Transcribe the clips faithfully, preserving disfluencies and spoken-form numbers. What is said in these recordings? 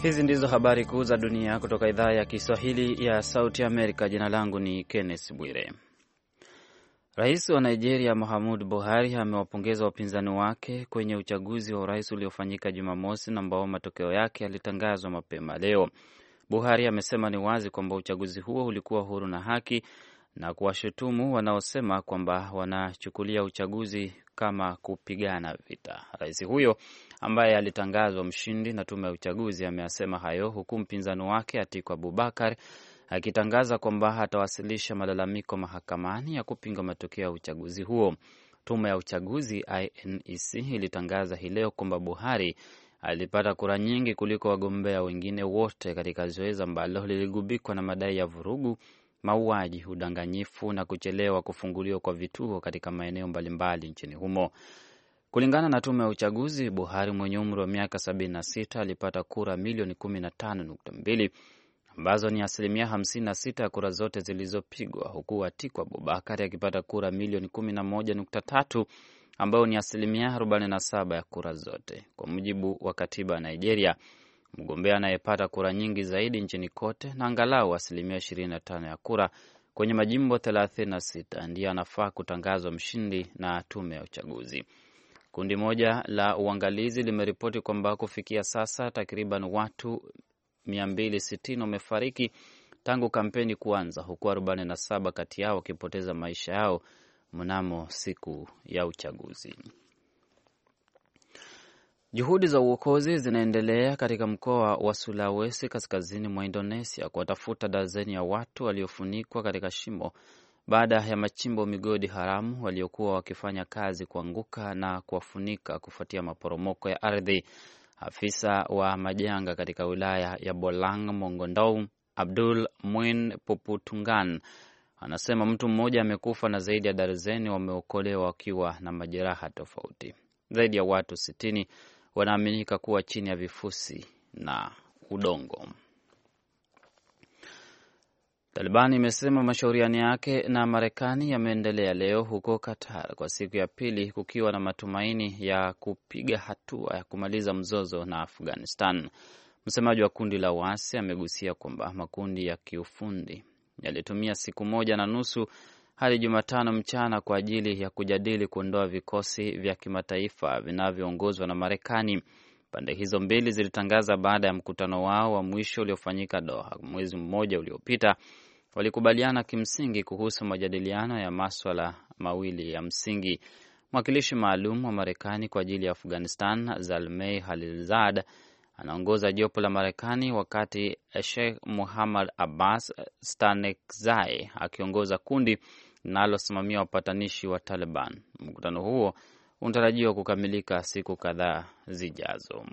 Hizi ndizo habari kuu za dunia kutoka idhaa ya Kiswahili ya Sauti Amerika. Jina langu ni Kenneth Bwire. Rais wa Nigeria Muhammadu Buhari amewapongeza wapinzani wake kwenye uchaguzi wa urais uliofanyika Jumamosi na ambao matokeo yake yalitangazwa mapema leo. Buhari amesema ni wazi kwamba uchaguzi huo ulikuwa huru na haki na kuwashutumu wanaosema kwamba wanachukulia uchaguzi kama kupigana vita. Rais huyo ambaye alitangazwa mshindi na tume ya uchaguzi ameasema hayo huku mpinzani wake Atiku Abubakar akitangaza kwamba atawasilisha malalamiko mahakamani ya kupinga matokeo ya uchaguzi huo. Tume ya uchaguzi I N E C ilitangaza hii leo kwamba Buhari alipata kura nyingi kuliko wagombea wengine wote katika zoezi ambalo liligubikwa na madai ya vurugu, mauaji, udanganyifu na kuchelewa kufunguliwa kwa vituo katika maeneo mbalimbali nchini humo. Kulingana na tume ya uchaguzi, Buhari mwenye umri wa miaka sabini na sita alipata kura milioni kumi na tano nukta mbili ambazo ni asilimia hamsini na sita ya kura zote zilizopigwa, huku Atiku Abubakar akipata kura milioni kumi na moja nukta tatu ambayo ni asilimia arobaini na saba ya kura zote. Kwa mujibu wa katiba ya Nigeria, mgombea anayepata kura nyingi zaidi nchini kote na angalau asilimia ishirini na tano ya kura kwenye majimbo thelathini na sita ndiye anafaa kutangazwa mshindi na tume ya uchaguzi. Kundi moja la uangalizi limeripoti kwamba kufikia sasa takriban watu mia mbili sitini wamefariki tangu kampeni kuanza, huku arobaini na saba kati yao wakipoteza maisha yao mnamo siku ya uchaguzi. Juhudi za uokozi zinaendelea katika mkoa wa Sulawesi kaskazini mwa Indonesia kuwatafuta dazeni ya watu waliofunikwa katika shimo baada ya machimbo migodi haramu waliokuwa wakifanya kazi kuanguka na kuwafunika kufuatia maporomoko ya ardhi. Afisa wa majanga katika wilaya ya Bolang Mongodong, Abdul Muin Puputungan, anasema mtu mmoja amekufa na zaidi ya darzeni wameokolewa wakiwa na majeraha tofauti. Zaidi ya watu sitini wanaaminika kuwa chini ya vifusi na udongo. Taliban imesema mashauriano yake na Marekani yameendelea leo huko Qatar kwa siku ya pili, kukiwa na matumaini ya kupiga hatua ya kumaliza mzozo na Afghanistan. Msemaji wa kundi la waasi amegusia kwamba makundi ya kiufundi yalitumia siku moja na nusu hadi Jumatano mchana kwa ajili ya kujadili kuondoa vikosi vya kimataifa vinavyoongozwa na Marekani. Pande hizo mbili zilitangaza baada ya mkutano wao wa mwisho uliofanyika Doha mwezi mmoja uliopita, walikubaliana kimsingi kuhusu majadiliano ya masuala mawili ya msingi. Mwakilishi maalum wa Marekani kwa ajili ya Afghanistan, Zalmay Khalilzad, anaongoza jopo la Marekani wakati Sheikh Muhammad Abbas Stanekzai akiongoza kundi linalosimamia wapatanishi wa Taliban. Mkutano huo unatarajiwa kukamilika siku kadhaa zijazo.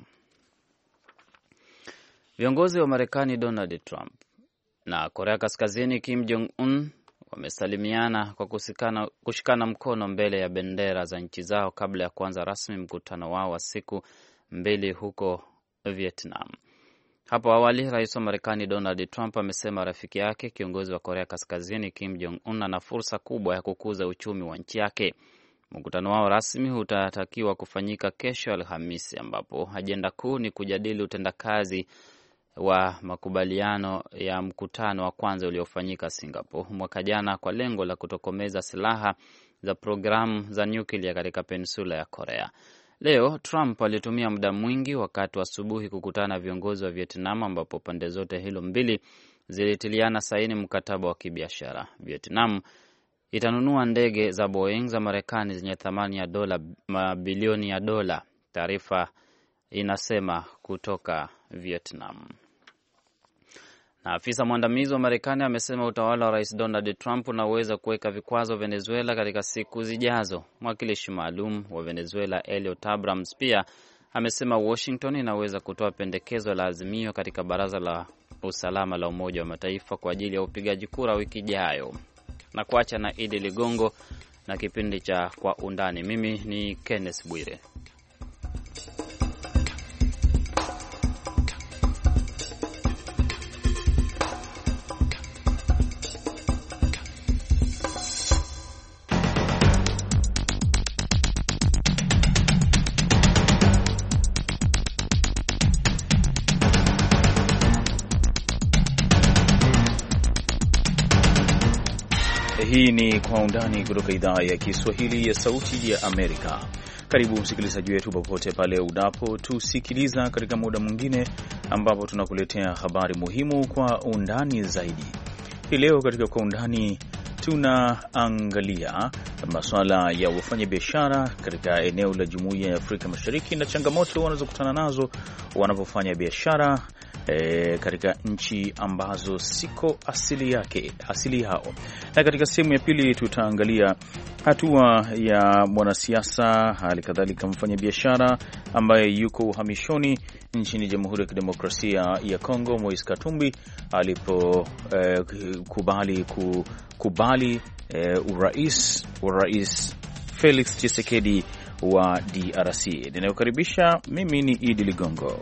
Viongozi wa Marekani Donald Trump na Korea Kaskazini Kim Jong-un wamesalimiana kwa kusikana, kushikana mkono mbele ya bendera za nchi zao kabla ya kuanza rasmi mkutano wao wa siku mbili huko Vietnam. Hapo awali, rais wa Marekani Donald Trump amesema rafiki yake kiongozi wa Korea Kaskazini Kim Jong-un ana fursa kubwa ya kukuza uchumi wa nchi yake. Mkutano wao rasmi utatakiwa kufanyika kesho Alhamisi, ambapo ajenda kuu ni kujadili utendakazi wa makubaliano ya mkutano wa kwanza uliofanyika Singapore mwaka jana kwa lengo la kutokomeza silaha za programu za nyuklia katika peninsula ya Korea. Leo Trump alitumia muda mwingi wakati wa asubuhi kukutana viongozi wa Vietnam, ambapo pande zote hilo mbili zilitiliana saini mkataba wa kibiashara. Vietnam itanunua ndege za Boeing za Marekani zenye thamani ya dola mabilioni ya dola, taarifa inasema kutoka Vietnam. Na afisa mwandamizi wa Marekani amesema utawala wa Rais Donald Trump unaweza kuweka vikwazo Venezuela katika siku zijazo. Mwakilishi maalum wa Venezuela Elliot Abrams pia amesema Washington inaweza kutoa pendekezo la azimio katika Baraza la Usalama la Umoja wa Mataifa kwa ajili ya upigaji kura wiki ijayo. Na kuacha na Idi Ligongo na kipindi cha Kwa Undani. Mimi ni Kenneth Bwire. Hii ni Kwa Undani kutoka idhaa ya Kiswahili ya Sauti ya Amerika. Karibu msikilizaji wetu popote pale unapotusikiliza katika muda mwingine ambapo tunakuletea habari muhimu kwa undani zaidi. Hii leo katika Kwa Undani tunaangalia masuala ya wafanyabiashara katika eneo la Jumuiya ya Afrika Mashariki na changamoto wanazokutana nazo wanapofanya biashara E, katika nchi ambazo siko asili yake asili yao. Na katika sehemu ya pili tutaangalia hatua ya mwanasiasa hali kadhalika mfanyabiashara ambaye yuko uhamishoni nchini Jamhuri ya Kidemokrasia ya Kongo, Moise Katumbi alipo e, kubali kukubali e, urais wa Rais Felix Tshisekedi wa D R C. Ninayokaribisha mimi ni Idi Ligongo.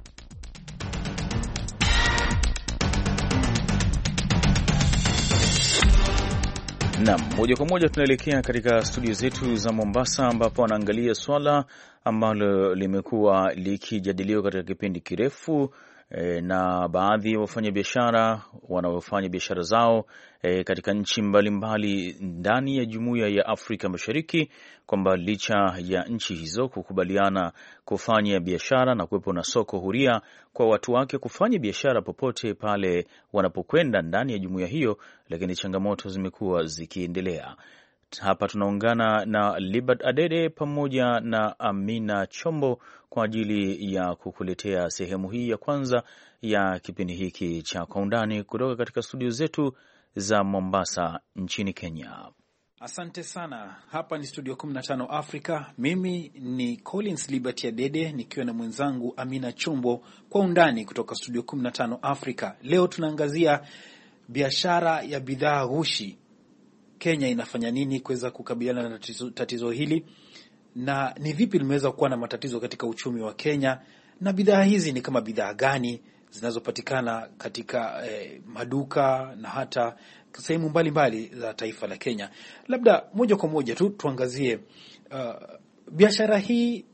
Na moja kwa moja tunaelekea katika studio zetu za Mombasa ambapo anaangalia swala ambalo limekuwa likijadiliwa katika kipindi kirefu e, na baadhi ya wafanyabiashara wanaofanya biashara zao e, katika nchi mbalimbali ndani ya Jumuiya ya Afrika Mashariki, kwamba licha ya nchi hizo kukubaliana kufanya biashara na kuwepo na soko huria kwa watu wake kufanya biashara popote pale wanapokwenda ndani ya jumuiya hiyo, lakini changamoto zimekuwa zikiendelea. Hapa tunaungana na Libert Adede pamoja na Amina Chombo kwa ajili ya kukuletea sehemu hii ya kwanza ya kipindi hiki cha Kwa Undani kutoka katika studio zetu za Mombasa nchini Kenya. Asante sana. Hapa ni studio kumi na tano Afrika. Mimi ni Collins Liberty Adede nikiwa na mwenzangu Amina Chombo, Kwa Undani kutoka studio kumi na tano Afrika. Leo tunaangazia biashara ya bidhaa ghushi. Kenya inafanya nini kuweza kukabiliana na tatizo, tatizo hili, na ni vipi limeweza kuwa na matatizo katika uchumi wa Kenya, na bidhaa hizi ni kama bidhaa gani zinazopatikana katika eh, maduka na hata sehemu mbalimbali za taifa la Kenya. Labda moja kwa moja tu tuangazie uh, biashara hii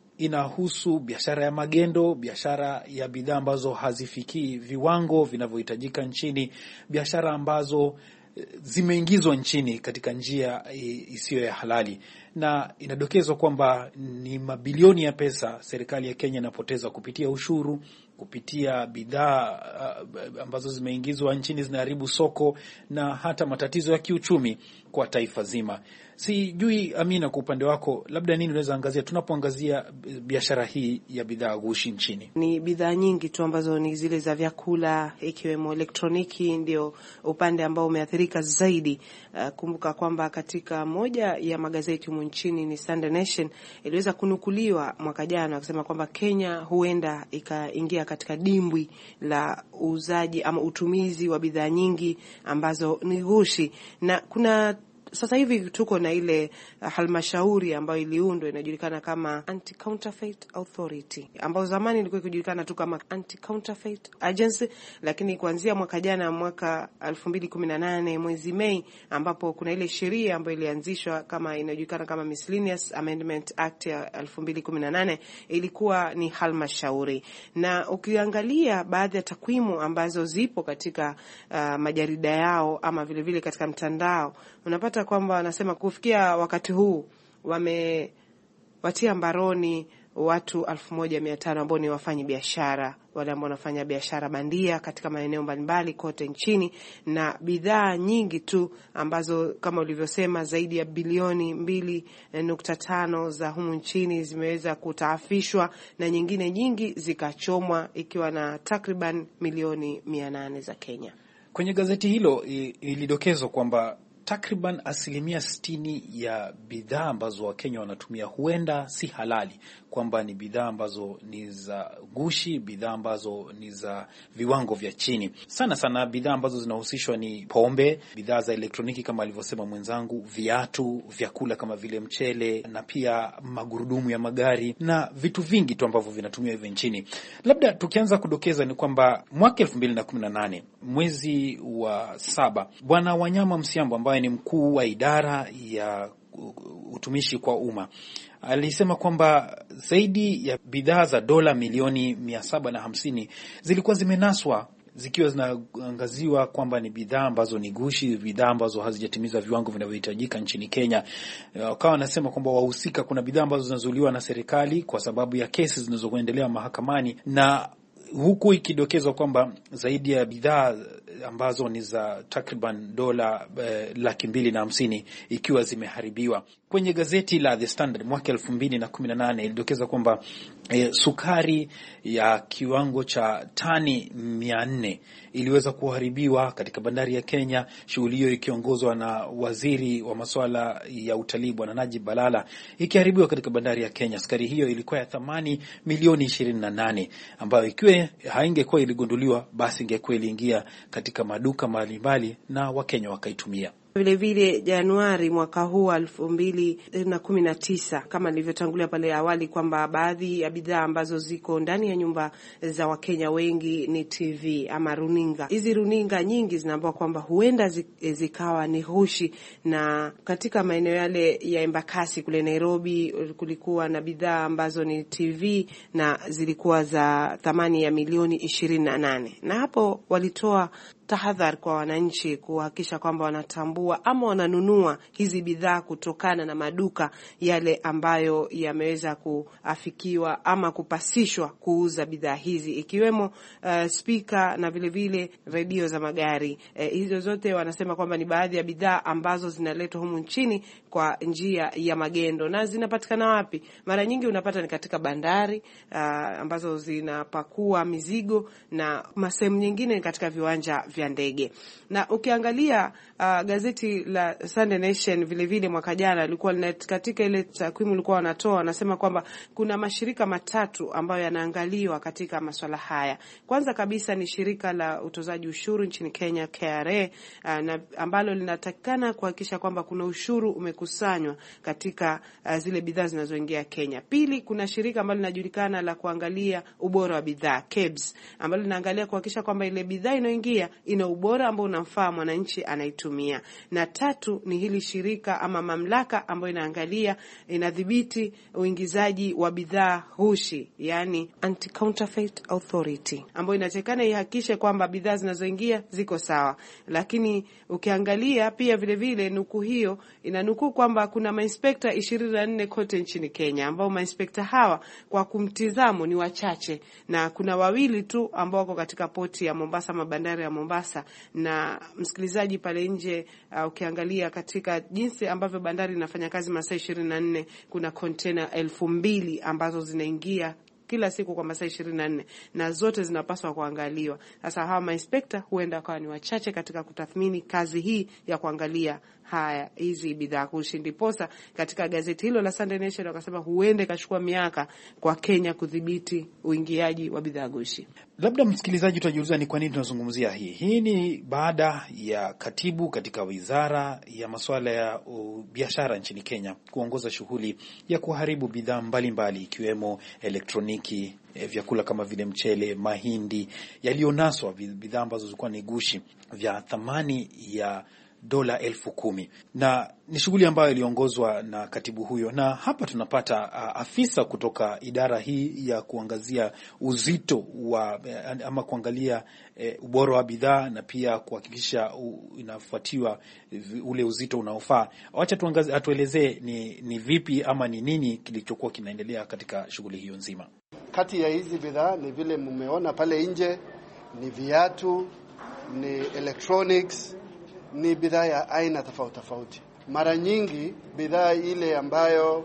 inahusu biashara ya magendo, biashara ya bidhaa ambazo hazifikii viwango vinavyohitajika nchini, biashara ambazo zimeingizwa nchini katika njia isiyo ya halali, na inadokezwa kwamba ni mabilioni ya pesa serikali ya Kenya inapoteza kupitia ushuru, kupitia bidhaa uh, ambazo zimeingizwa nchini zinaharibu soko na hata matatizo ya kiuchumi kwa taifa zima. Sijui Amina, kwa upande wako labda nini unaweza angazia tunapoangazia biashara hii ya bidhaa ghushi nchini? Ni bidhaa nyingi tu ambazo ni zile za vyakula ikiwemo elektroniki, ndio upande ambao umeathirika zaidi. Uh, kumbuka kwamba katika moja ya magazeti humu nchini ni Sunday Nation iliweza kunukuliwa mwaka jana kusema kwamba Kenya huenda ikaingia katika dimbwi la uuzaji ama utumizi wa bidhaa nyingi ambazo ni ghushi. Na kuna sasa hivi tuko na ile uh, halmashauri ambayo iliundwa inajulikana kama Anti-Counterfeit Authority, ambayo zamani ilikuwa ikijulikana tu kama Anti-Counterfeit Agency, lakini kuanzia mwaka jana mwaka elfu mbili kumi na nane mwezi Mei, ambapo kuna ile sheria ambayo ilianzishwa kama inajulikana kama Miscellaneous Amendment Act ya elfu mbili kumi na nane, ilikuwa ni halmashauri. Na ukiangalia baadhi ya takwimu ambazo zipo katika uh, majarida yao ama vile vile katika mtandao, unapata kwamba wanasema kufikia wakati huu wamewatia mbaroni watu elfu moja mia tano ambao ni wafanyi biashara, wale ambao wanafanya biashara bandia katika maeneo mbalimbali kote nchini, na bidhaa nyingi tu ambazo kama ulivyosema zaidi ya bilioni mbili nukta tano za humu nchini zimeweza kutaafishwa na nyingine nyingi zikachomwa, ikiwa na takriban milioni mia nane za Kenya. Kwenye gazeti hilo ilidokezwa kwamba takriban asilimia sitini ya bidhaa ambazo Wakenya wanatumia huenda si halali, kwamba ni bidhaa ambazo ni za gushi, bidhaa ambazo ni za viwango vya chini. Sana sana bidhaa ambazo zinahusishwa ni pombe, bidhaa za elektroniki kama alivyosema mwenzangu, viatu, vyakula kama vile mchele, na pia magurudumu ya magari na vitu vingi tu ambavyo vinatumia hivi nchini. Labda tukianza kudokeza ni kwamba mwaka elfu mbili na kumi na nane mwezi wa saba, Bwana Wanyama Msiambo ambaye ni mkuu wa idara ya utumishi kwa umma alisema kwamba zaidi ya bidhaa za dola milioni mia saba na hamsini zilikuwa zimenaswa zikiwa zinaangaziwa kwamba ni bidhaa ambazo ni gushi, bidhaa ambazo hazijatimiza viwango vinavyohitajika nchini Kenya. Wakawa wanasema kwamba wahusika, kuna bidhaa ambazo zinazuiliwa na serikali kwa sababu ya kesi zinazoendelea mahakamani, na huku ikidokezwa kwamba zaidi ya bidhaa ambazo ni za takriban dola eh, laki mbili na hamsini ikiwa zimeharibiwa. Kwenye gazeti la The Standard mwaka elfu mbili na kumi na nane ilidokeza kwamba eh, sukari ya kiwango cha tani mia nne iliweza kuharibiwa katika bandari ya Kenya, shughuli hiyo ikiongozwa na waziri wa masuala ya utalii Bwana Najib Balala, ikiharibiwa katika bandari ya Kenya. Sukari hiyo ilikuwa ya thamani milioni ishirini na nane, ambayo ikiwa haingekuwa iligunduliwa basi ingekuwa iliingia katika maduka mbalimbali na Wakenya wakaitumia. Vile vile Januari mwaka huu elfu mbili na kumi na tisa, kama nilivyotangulia pale awali kwamba baadhi ya bidhaa ambazo ziko ndani ya nyumba za Wakenya wengi ni T V ama runinga. Hizi runinga nyingi zinaambiwa kwamba huenda zikawa ni ghushi, na katika maeneo yale ya Embakasi kule Nairobi kulikuwa na bidhaa ambazo ni T V na zilikuwa za thamani ya milioni ishirini na nane, na hapo walitoa tahadhari kwa wananchi kuhakikisha kwamba wanatambua ama wananunua hizi bidhaa kutokana na maduka yale ambayo yameweza kuafikiwa ama kupasishwa kuuza bidhaa hizi, ikiwemo uh, speaker na vile vile redio za magari. Uh, hizo zote wanasema kwamba ni baadhi ya bidhaa ambazo zinaletwa humu nchini kwa njia ya magendo. Na zinapatikana wapi? Mara nyingi unapata ni katika bandari uh, ambazo zinapakua mizigo, na sehemu nyingine katika viwanja vya ndege. Na ukiangalia uh, gazeti la Sunday Nation vile vile mwaka jana alikuwa katika ile takwimu alikuwa wanatoa, wanasema kwamba kuna mashirika matatu ambayo yanaangaliwa katika masuala haya. Kwanza kabisa ni shirika la utozaji ushuru nchini Kenya, K R A, uh, na ambalo linatakikana kuhakikisha kwamba kuna ushuru umekusanywa katika uh, zile bidhaa zinazoingia Kenya. Pili, kuna shirika ambalo linajulikana la kuangalia ubora wa bidhaa, K E B S, ambalo linaangalia kuhakikisha kwamba ile bidhaa inayoingia ina ubora ambao unamfaa mwananchi anaitumia. Na tatu ni hili shirika ama mamlaka ambayo inaangalia, inadhibiti uingizaji wa bidhaa ghushi, yani Anti-Counterfeit Authority, ambayo inatakana ihakikishe kwamba bidhaa zinazoingia ziko sawa. Lakini ukiangalia pia vile vile nuku hiyo inanukuu kwamba kuna mainspekta ishirini na nne kote nchini Kenya, ambao mainspekta hawa kwa kumtizamo ni wachache, na kuna wawili tu ambao wako katika poti ya Mombasa, mabandari ya Mombasa. Na msikilizaji pale nje, uh, ukiangalia katika jinsi ambavyo bandari inafanya kazi masaa ishirini na nne, kuna container elfu mbili ambazo zinaingia kila siku kwa masaa ishirini na nne, na zote zinapaswa kuangaliwa. Sasa hawa mainspekta huenda kwa ni wachache katika kutathmini kazi hii ya kuangalia haya hizi bidhaa ghushi. Ndiposa katika gazeti hilo la Sunday Nation wakasema huenda ikachukua miaka kwa Kenya kudhibiti uingiaji wa bidhaa ghushi. Labda msikilizaji utajiuliza ni kwa nini tunazungumzia hii. Hii ni baada ya katibu katika wizara ya masuala ya uh, biashara nchini Kenya kuongoza shughuli ya kuharibu bidhaa mbalimbali ikiwemo elektroniki, eh, vyakula kama vile mchele, mahindi yalionaswa, bidhaa ambazo zilikuwa ni gushi vya thamani ya dola elfu kumi, na ni shughuli ambayo iliongozwa na katibu huyo. Na hapa tunapata uh, afisa kutoka idara hii ya kuangazia uzito wa uh, ama kuangalia uh, ubora wa bidhaa na pia kuhakikisha uh, inafuatiwa uh, ule uzito unaofaa. Acha tuangazie, atuelezee ni, ni vipi ama ni nini kilichokuwa kinaendelea katika shughuli hiyo nzima. Kati ya hizi bidhaa ni vile mmeona pale nje, ni viatu, ni electronics, ni bidhaa ya aina tofauti tofauti. Mara nyingi bidhaa ile ambayo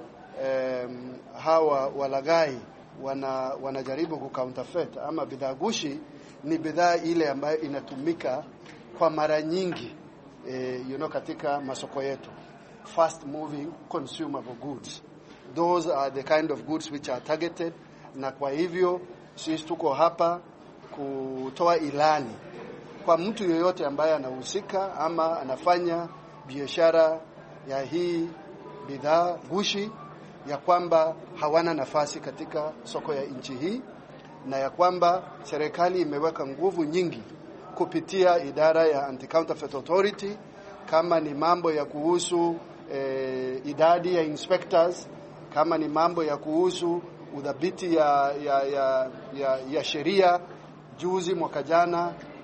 um, hawa walagai wana wanajaribu ku counterfeit ama bidhaa gushi ni bidhaa ile ambayo inatumika kwa mara nyingi eh, you know, katika masoko yetu, fast moving consumable goods. Those are the kind of goods which are targeted, na kwa hivyo sisi tuko hapa kutoa ilani kwa mtu yoyote ambaye anahusika ama anafanya biashara ya hii bidhaa gushi, ya kwamba hawana nafasi katika soko ya nchi hii, na ya kwamba serikali imeweka nguvu nyingi kupitia idara ya Anti-Counterfeit Authority, kama ni mambo ya kuhusu eh, idadi ya inspectors, kama ni mambo ya kuhusu udhabiti ya ya ya, ya, ya sheria. Juzi mwaka jana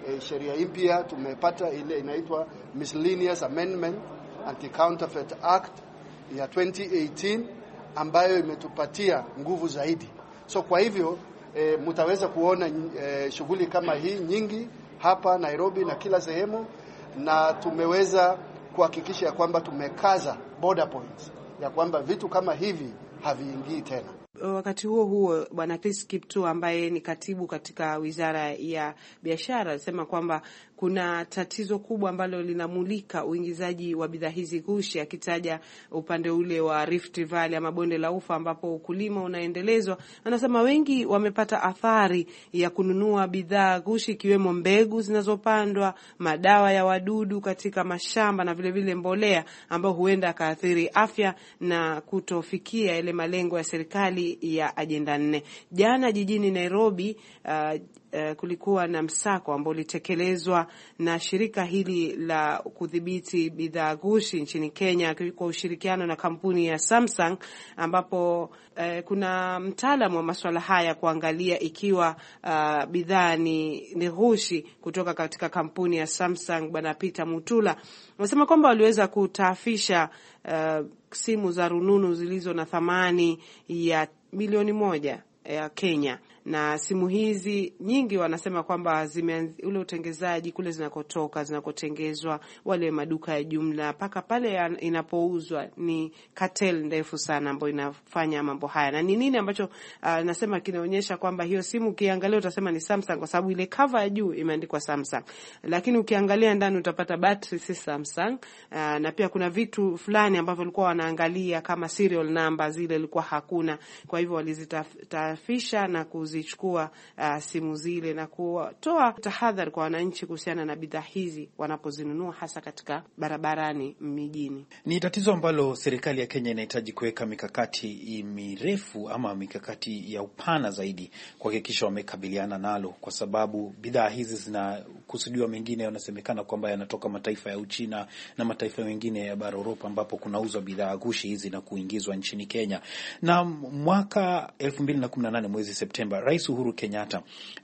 e, sheria mpya tumepata ile inaitwa Miscellaneous Amendment Anti-Counterfeit Act ya twenty eighteen ambayo imetupatia nguvu zaidi. So kwa hivyo e, mtaweza kuona e, shughuli kama hii nyingi hapa Nairobi na kila sehemu, na tumeweza kuhakikisha kwamba tumekaza border points ya kwamba vitu kama hivi haviingii tena. Wakati huo huo, Bwana Chris Kiptoo ambaye ni katibu katika Wizara ya Biashara alisema kwamba kuna tatizo kubwa ambalo linamulika uingizaji wa bidhaa hizi ghushi, akitaja upande ule wa Rift Valley ama bonde la Ufa ambapo ukulima unaendelezwa. Anasema wengi wamepata athari ya kununua bidhaa ghushi, ikiwemo mbegu zinazopandwa, madawa ya wadudu katika mashamba na vile vile mbolea, ambao huenda kaathiri afya na kutofikia ile malengo ya serikali ya ajenda nne. Jana jijini Nairobi uh, Uh, kulikuwa na msako ambao ulitekelezwa na shirika hili la kudhibiti bidhaa ghushi nchini Kenya kwa ushirikiano na kampuni ya Samsung, ambapo uh, kuna mtaalamu wa masuala haya kuangalia ikiwa uh, bidhaa ni, ni ghushi kutoka katika kampuni ya Samsung. Bwana Peter Mutula anasema kwamba waliweza kutaafisha uh, simu za rununu zilizo na thamani ya milioni moja ya Kenya, na simu hizi nyingi wanasema kwamba zime ule utengezaji kule zinakotoka zinakotengezwa wale maduka ya jumla paka pale inapouzwa ni cartel ndefu sana ambayo inafanya mambo haya. Na ni nini ambacho uh, nasema kinaonyesha kwamba hiyo simu ukiangalia utasema ni Samsung kwa sababu ile cover ya juu imeandikwa Samsung, lakini ukiangalia ndani utapata battery si Samsung. Uh, na pia kuna vitu fulani ambavyo walikuwa wanaangalia kama serial number zile ilikuwa hakuna, kwa hivyo walizitafisha na kuzi zichukua uh, simu zile na kutoa tahadhari kwa wananchi kuhusiana na bidhaa hizi wanapozinunua hasa katika barabarani mijini. Ni tatizo ambalo serikali ya Kenya inahitaji kuweka mikakati mirefu ama mikakati ya upana zaidi kuhakikisha wamekabiliana nalo, kwa sababu bidhaa hizi zinakusudiwa, mengine yanasemekana kwamba yanatoka mataifa ya Uchina na mataifa mengine ya bara Europa ambapo kunauzwa bidhaa ghushi hizi na kuingizwa nchini Kenya. Na mwaka elfu mbili na kumi na nane mwezi Septemba, Rais Uhuru Kenyatta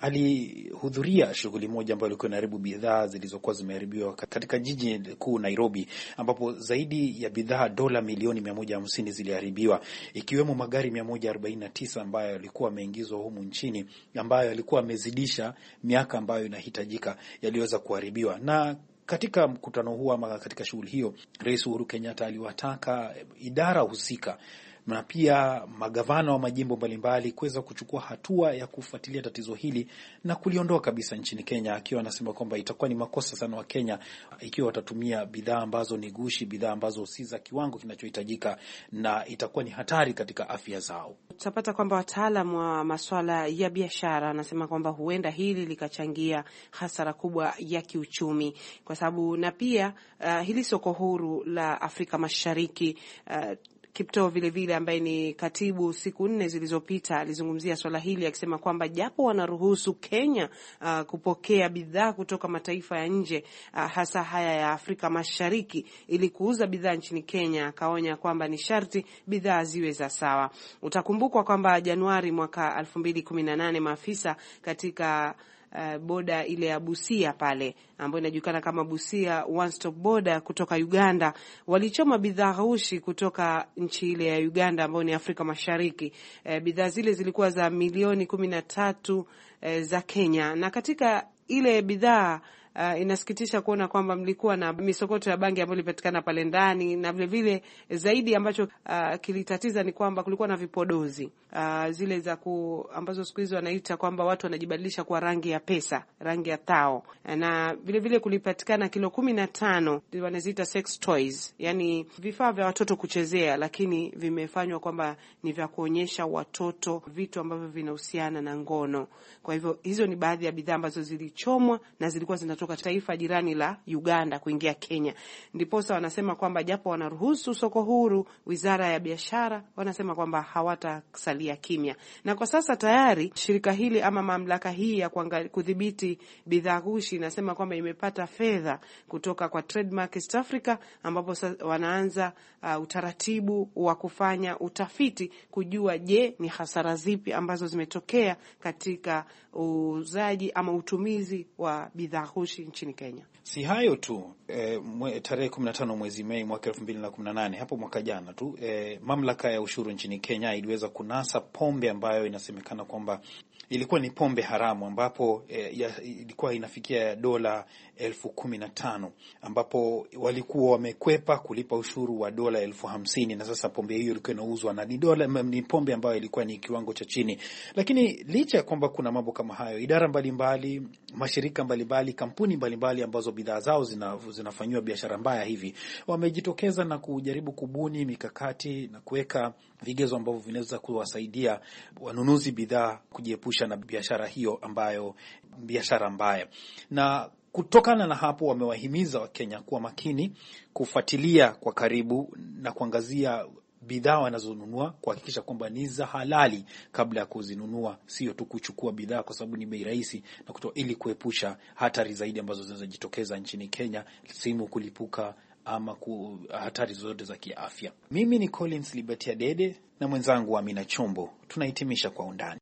alihudhuria shughuli moja ambayo ilikuwa inaharibu bidhaa zilizokuwa zimeharibiwa katika jiji kuu Nairobi, ambapo zaidi ya bidhaa dola milioni mia moja hamsini ziliharibiwa, ikiwemo magari mia moja arobaini na tisa ambayo yalikuwa yameingizwa humu nchini, ambayo yalikuwa yamezidisha miaka ambayo inahitajika, yaliweza kuharibiwa. Na katika mkutano huo ama katika shughuli hiyo, Rais Uhuru Kenyatta aliwataka idara husika na pia magavana wa majimbo mbalimbali kuweza kuchukua hatua ya kufuatilia tatizo hili na kuliondoa kabisa nchini Kenya, akiwa anasema kwamba itakuwa ni makosa sana wa Kenya ikiwa watatumia bidhaa ambazo ni gushi, bidhaa ambazo si za kiwango kinachohitajika, na itakuwa ni hatari katika afya zao. Tutapata kwamba wataalamu wa masuala ya biashara wanasema kwamba huenda hili likachangia hasara kubwa ya kiuchumi, kwa sababu na pia uh, hili soko huru la Afrika Mashariki uh, Kiptoo vile vile ambaye ni katibu, siku nne zilizopita alizungumzia swala hili akisema kwamba japo wanaruhusu Kenya uh, kupokea bidhaa kutoka mataifa ya nje uh, hasa haya ya Afrika Mashariki ili kuuza bidhaa nchini Kenya, akaonya kwamba ni sharti bidhaa ziwe za sawa. Utakumbukwa kwamba Januari mwaka elfu mbili kumi na nane maafisa katika Uh, boda ile ya Busia pale ambayo inajulikana kama Busia One Stop Border kutoka Uganda walichoma bidhaa ghushi kutoka nchi ile ya Uganda ambayo ni Afrika Mashariki. Uh, bidhaa zile zilikuwa za milioni kumi na tatu uh, za Kenya, na katika ile bidhaa Uh, inasikitisha kuona kwamba mlikuwa na misokoto ya bangi ambayo ilipatikana pale ndani, na vile vile zaidi ambacho uh, kilitatiza ni kwamba kulikuwa na vipodozi uh, zile za ku ambazo siku hizo wanaita kwamba watu wanajibadilisha kwa rangi ya pesa, rangi ya tao, na vile vile kulipatikana kilo kumi na tano wanaziita sex toys, yani vifaa vya watoto kuchezea, lakini vimefanywa kwamba ni vya kuonyesha watoto vitu ambavyo vinahusiana na ngono. Kwa hivyo hizo ni baadhi ya bidhaa ambazo zilichomwa na zilikuwa zina kutoka taifa jirani la Uganda kuingia Kenya. Ndiposa wanasema kwamba japo wanaruhusu soko huru, Wizara ya Biashara wanasema kwamba hawatasalia kimya. Na kwa sasa tayari shirika hili ama mamlaka hii ya kudhibiti bidhaa ghushi inasema kwamba imepata fedha kutoka kwa Trademark East Africa, ambapo wanaanza uh, utaratibu wa kufanya utafiti kujua je, ni hasara zipi ambazo zimetokea katika uuzaji ama utumizi wa bidhaa ghushi nchini Kenya. Si hayo tu, e, tarehe kumi na tano mwezi Mei mwaka elfu mbili na kumi na nane, hapo mwaka jana tu, e, mamlaka ya ushuru nchini Kenya iliweza kunasa pombe ambayo inasemekana kwamba ilikuwa ni pombe haramu, ambapo e, ya, ilikuwa inafikia dola elfu kumi na tano, ambapo walikuwa wamekwepa kulipa ushuru wa dola elfu hamsini, na sasa pombe hiyo ilikuwa inauzwa na ni dola, ni pombe ambayo ilikuwa ni kiwango cha chini. Lakini licha ya kwamba kuna mambo kama hayo, idara mbalimbali mbali, mashirika mbalimbali mbali, kampuni mbalimbali mbali ambazo bidhaa zao zina, zinafanywa biashara mbaya hivi, wamejitokeza na kujaribu kubuni mikakati na kuweka vigezo ambavyo vinaweza kuwasaidia wanunuzi bidhaa kujiepusha na biashara hiyo ambayo biashara mbaya. Na kutokana na hapo wamewahimiza Wakenya kuwa makini, kufuatilia kwa karibu na kuangazia bidhaa wanazonunua, kuhakikisha kwamba ni za halali kabla ya kuzinunua, sio tu kuchukua bidhaa kwa sababu ni bei rahisi na kutoa, ili kuepusha hatari zaidi ambazo zinaweza jitokeza nchini Kenya, simu kulipuka ama ku, hatari zote za kiafya. Mimi ni Collins Liberty Adede na mwenzangu Amina Chombo, tunahitimisha Kwa Undani.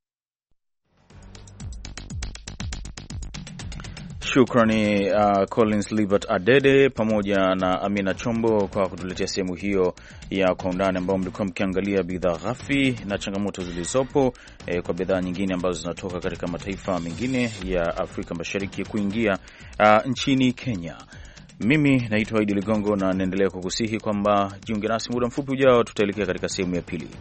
Shukrani uh, Collins Liberty Adede pamoja na Amina Chombo kwa kutuletea sehemu hiyo ya Kwa Undani, ambao mlikuwa mkiangalia bidhaa ghafi na changamoto zilizopo eh, kwa bidhaa nyingine ambazo zinatoka katika mataifa mengine ya Afrika Mashariki kuingia uh, nchini Kenya. Mimi naitwa Idi Ligongo na naendelea kukusihi kwamba jiunge nasi muda mfupi ujao, tutaelekea katika sehemu ya pili.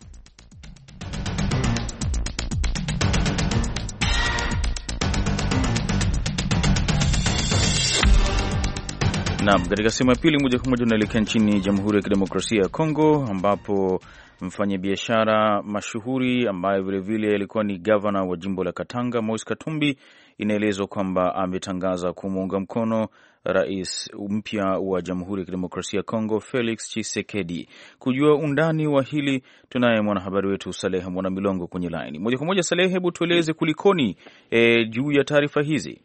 Naam, katika sehemu ya pili moja kwa moja tunaelekea nchini Jamhuri ya Kidemokrasia ya Kongo, ambapo mfanyabiashara mashuhuri ambaye vile vile alikuwa ni gavana wa jimbo la Katanga, Moise Katumbi, inaelezwa kwamba ametangaza kumuunga mkono rais mpya wa Jamhuri ya Kidemokrasia ya Kongo, Felix Tshisekedi. Kujua undani wa hili tunaye mwanahabari wetu Saleh Mwanamilongo kwenye line. Moja kwa moja Saleh, hebu tueleze kulikoni e, juu ya taarifa hizi.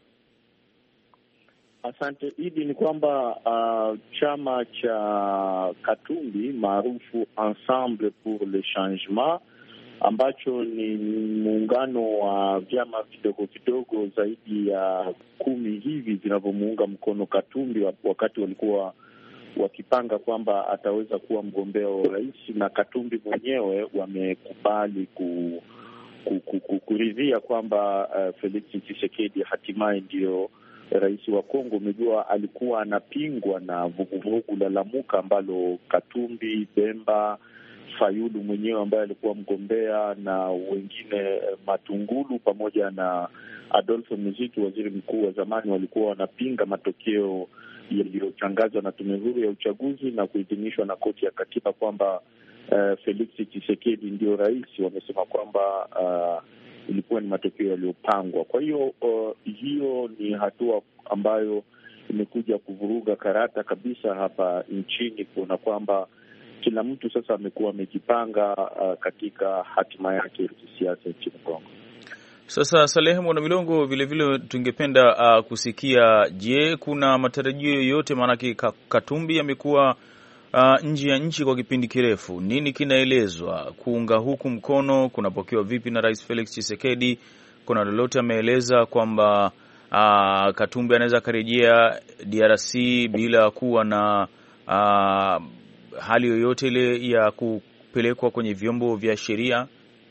Asante Idi, ni kwamba uh, chama cha Katumbi maarufu Ensemble pour le Changement, ambacho ni muungano wa vyama vidogo vidogo zaidi ya kumi hivi vinavyomuunga mkono Katumbi wakati walikuwa wakipanga kwamba ataweza kuwa mgombea wa rais, na Katumbi mwenyewe wamekubali ku, ku, ku, ku, kuridhia kwamba uh, Felix Tshisekedi hatimaye ndio rais wa Kongo. Umejua alikuwa anapingwa na vuguvugu la Lamuka ambalo Katumbi, Bemba, Fayulu mwenyewe ambaye alikuwa mgombea na wengine Matungulu pamoja na Adolfo Muzitu, waziri mkuu wa zamani, walikuwa wanapinga matokeo yaliyotangazwa na tume huru ya uchaguzi na kuidhinishwa na koti ya katiba kwamba uh, Felix Tshisekedi ndio rais. Wamesema kwamba uh, ilikuwa ni matokeo yaliyopangwa. Kwa hiyo uh, hiyo ni hatua ambayo imekuja kuvuruga karata kabisa hapa nchini, kuona kwamba kila mtu sasa amekuwa amejipanga uh, katika hatima yake ya kisiasa nchini Kongo. Sasa Saleh Mwanamilongo, vile vile tungependa uh, kusikia, je, kuna matarajio yoyote, maanake Katumbi amekuwa uh, nje ya nchi kwa kipindi kirefu. Nini kinaelezwa? Kuunga huku mkono kunapokewa vipi na Rais Felix Tshisekedi? Kuna lolote ameeleza kwamba uh, Katumbi anaweza karejea D R C bila kuwa na uh, hali yoyote ile ya kupelekwa kwenye vyombo vya sheria?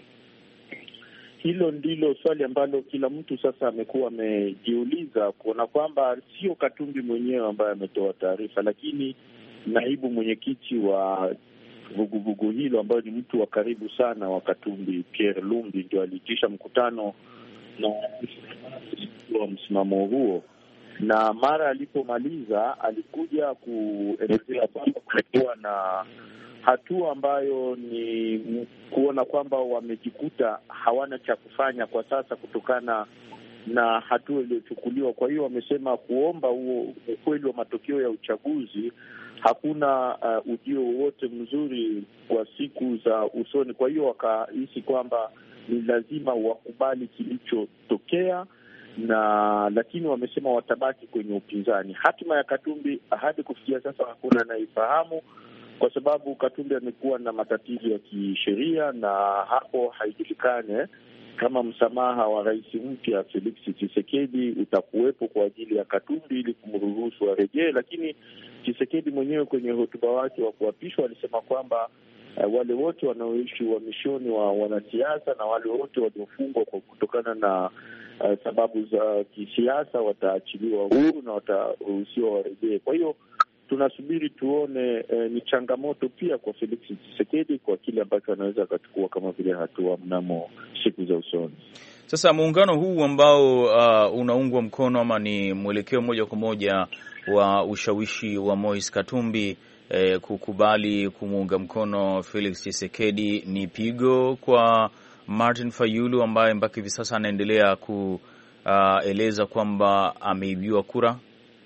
Hilo ndilo swali ambalo kila mtu sasa amekuwa amejiuliza, kuona kwamba sio Katumbi mwenyewe ambaye ametoa taarifa, lakini naibu mwenyekiti wa vuguvugu hilo ambayo ni mtu wa karibu sana wa Katumbi, Pierre Lumbi, ndio aliitisha mkutano na wa msimamo huo, na mara alipomaliza alikuja kuelezea kwamba kulikuwa na hatua ambayo ni kuona kwamba wamejikuta hawana cha kufanya kwa sasa kutokana na hatua iliyochukuliwa. Kwa hiyo wamesema kuomba huo ukweli wa matokeo ya uchaguzi, hakuna uh, ujio wowote mzuri kwa siku za usoni. Kwa hiyo wakahisi kwamba ni lazima wakubali kilichotokea, na lakini wamesema watabaki kwenye upinzani. Hatima ya Katumbi hadi kufikia sasa hakuna anaifahamu, kwa sababu Katumbi amekuwa na matatizo ya kisheria, na hapo haijulikane kama msamaha wa rais mpya Felix Tshisekedi utakuwepo kwa ajili ya Katumbi ili kumruhusu arejee. Lakini Tshisekedi mwenyewe kwenye hotuba wake wa kuapishwa alisema kwamba uh, wale wote wanaoishi uhamishoni wa wanasiasa na wale wote waliofungwa kwa kutokana na uh, sababu za kisiasa wataachiliwa huru na wataruhusiwa warejee. Kwa hiyo tunasubiri tuone. Eh, ni changamoto pia kwa Felix Tshisekedi kwa kile ambacho anaweza akachukua kama vile hatua mnamo siku za usoni. Sasa muungano huu ambao uh, unaungwa mkono ama ni mwelekeo moja kwa moja wa ushawishi wa Moise Katumbi eh, kukubali kumuunga mkono Felix Tshisekedi, ni pigo kwa Martin Fayulu ambaye mpaka hivi sasa anaendelea kueleza uh, kwamba ameibiwa kura.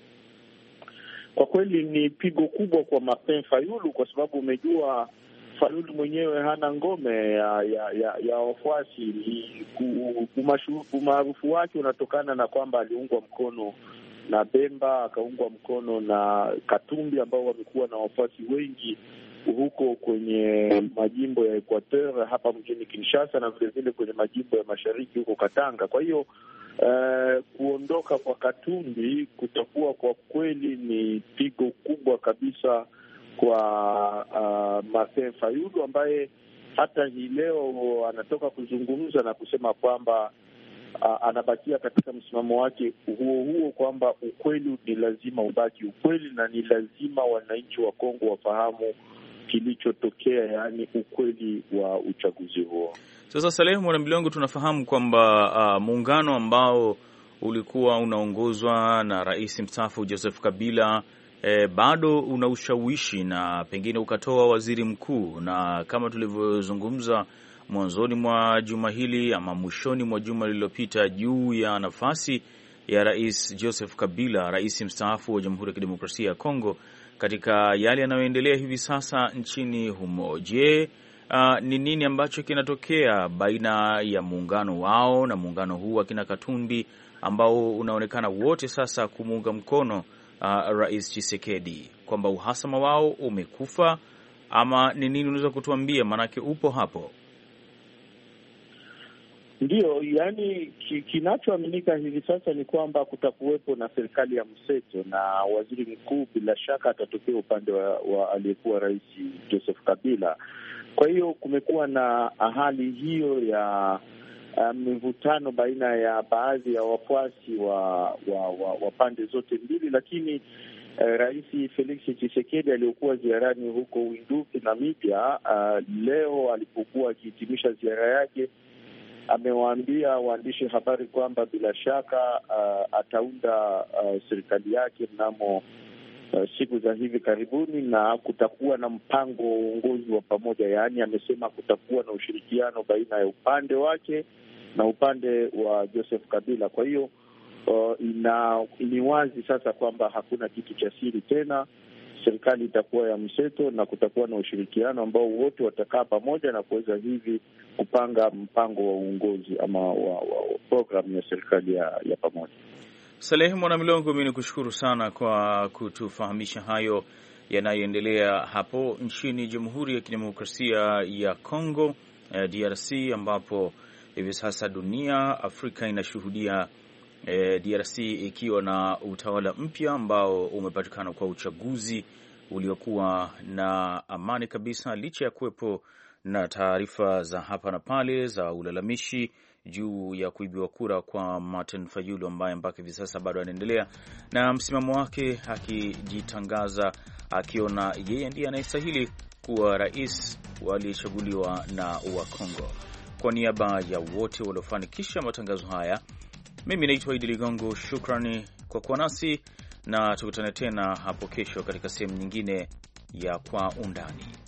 Kwa kweli ni pigo kubwa kwa Martin Fayulu, kwa sababu umejua Fayulu mwenyewe hana ngome ya ya, ya, ya wafuasi. Umaarufu wake unatokana na kwamba aliungwa mkono na Bemba, akaungwa mkono na Katumbi ambao wamekuwa na wafuasi wengi huko kwenye majimbo ya Equateur hapa mjini Kinshasa, na vile vile kwenye majimbo ya mashariki huko Katanga. Kwa hiyo Uh, kuondoka kwa Katumbi kutakuwa kwa kweli ni pigo kubwa kabisa kwa uh, Martin Fayulu ambaye hata hii leo anatoka kuzungumza na kusema kwamba uh, anabakia katika msimamo wake huo huo kwamba ukweli ni lazima ubaki ukweli, na ni lazima wananchi wa Kongo wafahamu kilichotokea, yaani ukweli wa uchaguzi huo. Sasa Salehe Mwanamilongo, tunafahamu kwamba uh, muungano ambao ulikuwa unaongozwa na rais mstaafu Joseph Kabila eh, bado una ushawishi na pengine ukatoa waziri mkuu, na kama tulivyozungumza mwanzoni mwa juma hili ama mwishoni mwa juma lililopita juu ya nafasi ya rais Joseph Kabila, rais mstaafu wa Jamhuri ya Kidemokrasia ya Kongo, katika yale yanayoendelea hivi sasa nchini humo. Je, uh, ni nini ambacho kinatokea baina ya muungano wao na muungano huu wa kina Katumbi ambao unaonekana wote sasa kumuunga mkono uh, rais Tshisekedi, kwamba uhasama wao umekufa, ama ni nini unaweza kutuambia, manake upo hapo? Ndiyo, yani kinachoaminika hivi sasa ni kwamba kutakuwepo na serikali ya mseto, na waziri mkuu bila shaka atatokea upande wa, wa aliyekuwa rais Joseph Kabila. Kwa hiyo kumekuwa na hali hiyo ya mivutano um, baina ya baadhi ya wafuasi wa, wa, wa, wa pande zote mbili, lakini uh, rais Felix Tshisekedi aliyokuwa ziarani huko Windhoek, Namibia, uh, leo alipokuwa akihitimisha ziara yake amewaambia waandishi habari kwamba bila shaka uh, ataunda uh, serikali yake mnamo uh, siku za hivi karibuni, na kutakuwa na mpango wa uongozi wa pamoja. Yaani amesema kutakuwa na ushirikiano baina ya upande wake na upande wa Joseph Kabila. Kwa hiyo uh, ina ni wazi sasa kwamba hakuna kitu cha siri tena. Serikali itakuwa ya mseto na kutakuwa na ushirikiano ambao wote watakaa pamoja na kuweza hivi kupanga mpango wa uongozi ama wa, wa, wa programu ya serikali ya, ya pamoja. Salehe Mwanamilongo, mimi nikushukuru sana kwa kutufahamisha hayo yanayoendelea hapo nchini Jamhuri ya Kidemokrasia ya Kongo, eh, D R C, ambapo hivi sasa dunia Afrika inashuhudia eh, D R C ikiwa na utawala mpya ambao umepatikana kwa uchaguzi uliokuwa na amani kabisa, licha ya kuwepo na taarifa za hapa na pale za ulalamishi juu ya kuibiwa kura kwa Martin Fayulu, ambaye mpaka hivi sasa bado anaendelea na msimamo wake, akijitangaza akiona yeye ndiye anayestahili kuwa rais aliyechaguliwa na wa Kongo. Kwa niaba ya wote waliofanikisha matangazo haya, mimi naitwa Idi Ligongo. Shukrani kwa kuwa nasi, na tukutane tena hapo kesho katika sehemu nyingine ya Kwa Undani.